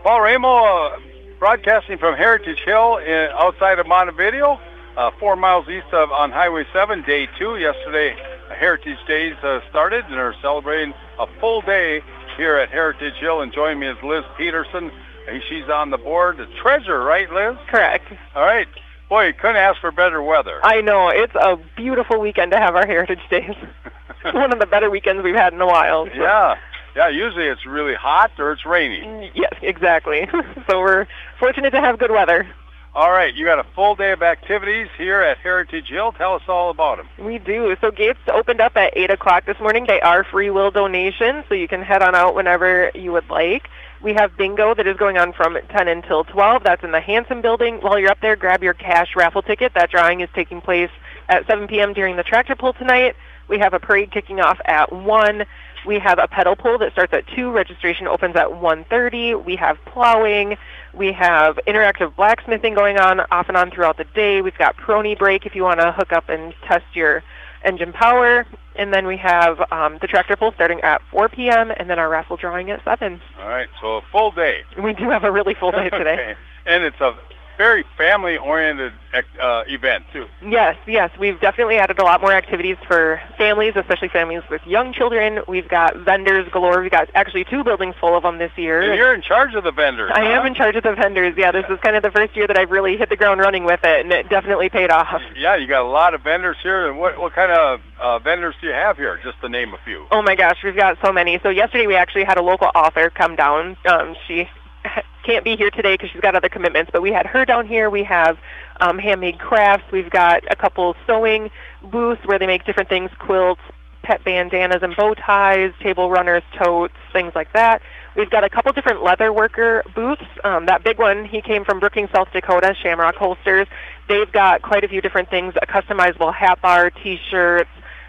Paul Ramo, broadcasting from Heritage Hill outside of Montevideo, 4 miles east of on Highway 7, day 2. Yesterday, Heritage Days started, and they're celebrating a full day here at Heritage Hill. And joining me is Liz Peterson. She's on the board, the treasurer, right, Liz? Correct. All right. Boy, you couldn't ask for better weather. I know. It's a beautiful weekend to have our Heritage Days. It's one of the better weekends we've had in a while. So. Yeah, usually it's really hot or it's raining. Yes, exactly. So we're fortunate to have good weather. All right, you got a full day of activities here at Heritage Hill. Tell us all about them. We do. So gates opened up at 8 o'clock this morning. They are free will donations, so you can head on out whenever you would like. We have bingo that is going on from 10 until 12. That's in the Hanson building. While you're up there, grab your cash raffle ticket. That drawing is taking place at 7 p.m. during the tractor pull tonight. We have a parade kicking off at 1. We have a pedal pull that starts at 2. Registration opens at 1:30. We have plowing. We have interactive blacksmithing going on off and on throughout the day. We've got Prony Break if you want to hook up and test your engine power. And then we have the tractor pull starting at 4 p.m. and then our raffle drawing at 7. All right, so a full day. We do have a really full day today. Okay. And it's a very family-oriented event, too. Yes. We've definitely added a lot more activities for families, especially families with young children. We've got vendors galore. We've got actually 2 buildings full of them this year. And you're in charge of the vendors. I am in charge of the vendors. Yeah, this is kind of the first year that I've really hit the ground running with it, and it definitely paid off. Yeah, you got a lot of vendors here. And what kind of vendors do you have here, just to name a few? Oh, my gosh, we've got so many. So yesterday we actually had a local author come down. She can't be here today because she's got other commitments, but we had her down here. We have handmade crafts. We've got a couple sewing booths where they make different things, quilts, pet bandanas and bow ties, table runners, totes, things like that. We've got a couple different leather worker booths. That big one, he came from Brookings, South Dakota, Shamrock Holsters. They've got quite a few different things, a customizable hat bar, T-shirts,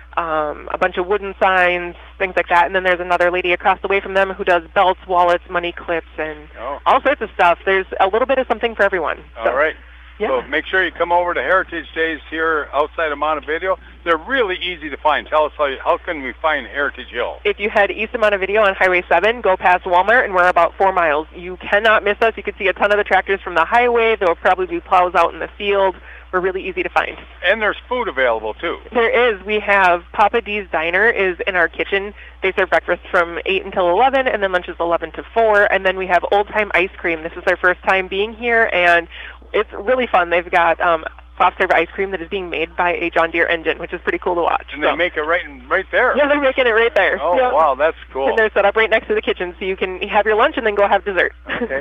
a bunch of wooden signs, things like that. And then there's another lady across the way from them who does belts, wallets, money clips, and all sorts of stuff. There's a little bit of something for everyone. All right. Yeah. So make sure you come over to Heritage Days here outside of Montevideo. They're really easy to find. Tell us how can we find Heritage Hill? If you head east of Montevideo on Highway 7, go past Walmart, and we're about 4 miles. You cannot miss us. You can see a ton of the tractors from the highway. There will probably be plows out in the field. We're really easy to find. And there's food available, too. There is. We have Papa D's Diner is in our kitchen. They serve breakfast from 8 until 11, and then lunch is 11 to 4. And then we have Old Time Ice Cream. This is their first time being here, and it's really fun. They've got soft-serve ice cream that is being made by a John Deere engine, which is pretty cool to watch. And they make it right there. Yeah, they're making it right there. Oh, yeah. Wow, that's cool. And they're set up right next to the kitchen, so you can have your lunch and then go have dessert. Okay.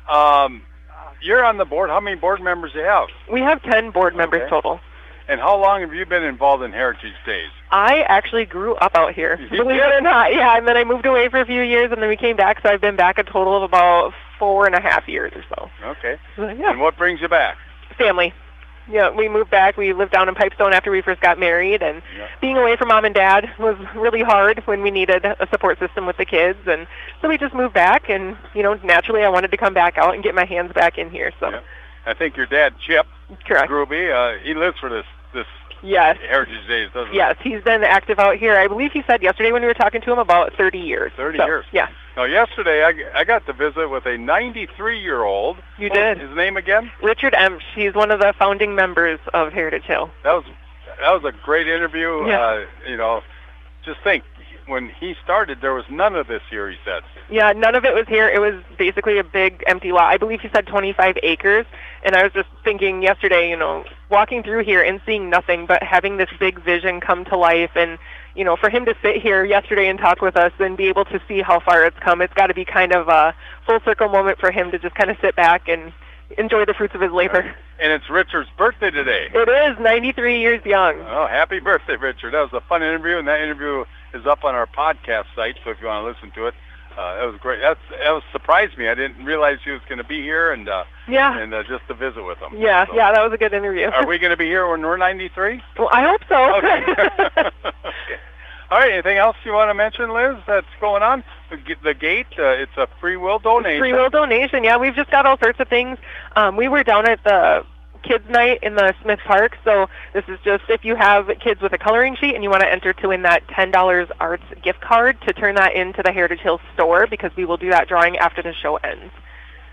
You're on the board. How many board members do you have? We have 10 board members total. And how long have you been involved in Heritage Days? I actually grew up out here, believe it or not. Yeah, and then I moved away for a few years, and then we came back, so I've been back a total of about 4.5 years or so. Okay. So, yeah. And what brings you back? Family. Yeah, we moved back. We lived down in Pipestone after we first got married, and being away from Mom and Dad was really hard when we needed a support system with the kids, and so we just moved back, and, naturally I wanted to come back out and get my hands back in here. So. Yeah. I think your dad, Chip Correct. Gruby, he lives for this yes. Heritage Days, doesn't he? Yes, he's been active out here. I believe he said yesterday when we were talking to him about 30 years. 30 years. Yeah. Now, yesterday I got to visit with a 93-year-old. You did. His name again? Richard Emsch. He's one of the founding members of Heritage Hill. That was a great interview. Yeah. Just think, when he started, there was none of this here, he said. Yeah, none of it was here. It was basically a big empty lot. I believe he said 25 acres. And I was just thinking yesterday, walking through here and seeing nothing but having this big vision come to life. And, for him to sit here yesterday and talk with us and be able to see how far it's come, it's got to be kind of a full circle moment for him to just kind of sit back and enjoy the fruits of his labor. And it's Richard's birthday today. It is, 93 years young. Oh, happy birthday, Richard. That was a fun interview, and that interview is up on our podcast site, so if you want to listen to it. That was great. That surprised me. I didn't realize he was going to be here, and just to visit with him. Yeah, so. Yeah, that was a good interview. Are we going to be here when we're 93? Well, I hope so. Okay. Okay. All right, anything else you want to mention, Liz, that's going on? The gate, it's a free will donation. Free will donation, yeah. We've just got all sorts of things. We were down at the kids night in the Smith Park, so this is just if you have kids with a coloring sheet and you want to enter to win that $10 arts gift card to turn that into the Heritage Hill store, because we will do that drawing after the show ends.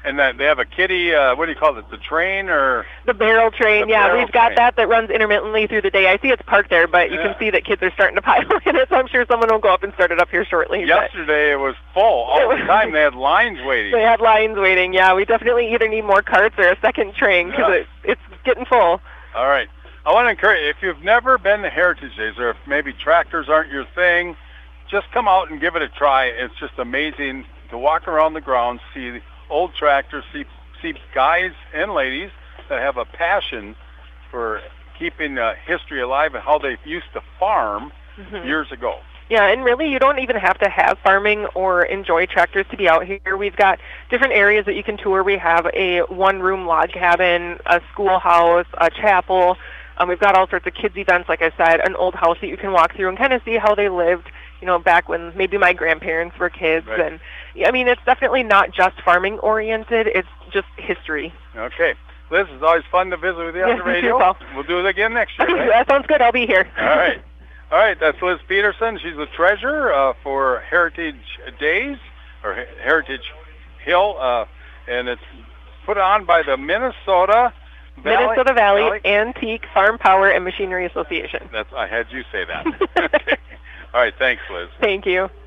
And then they have a kiddie, what do you call it, the train or? The barrel train, barrel we've got train. that runs intermittently through the day. I see it's parked there, but you can see that kids are starting to pile in it, so I'm sure someone will go up and start it up here shortly. Yesterday it was full. All the time they had lines waiting. They had lines waiting, We definitely either need more carts or a second train because it's getting full. All right. I want to encourage, if you've never been to Heritage Days or if maybe tractors aren't your thing, just come out and give it a try. It's just amazing to walk around the grounds, see old tractors, see guys and ladies that have a passion for keeping history alive and how they used to farm years ago. Yeah, and really you don't even have to have farming or enjoy tractors to be out here. We've got different areas that you can tour. We have a one-room log cabin, a schoolhouse, a chapel. We've got all sorts of kids events, like I said, an old house that you can walk through and kind of see how they lived, back when maybe my grandparents were kids. Right. And I mean, it's definitely not just farming oriented, it's just history. Okay. Liz, it's always fun to visit with you on the radio. We'll do it again next year. Right? That sounds good. I'll be here. All right. That's Liz Peterson. She's the treasurer for Heritage Days, or Heritage Hill, and it's put on by the Minnesota Valley Antique Farm Power and Machinery Association. I had you say that. Okay. All right. Thanks, Liz. Thank you.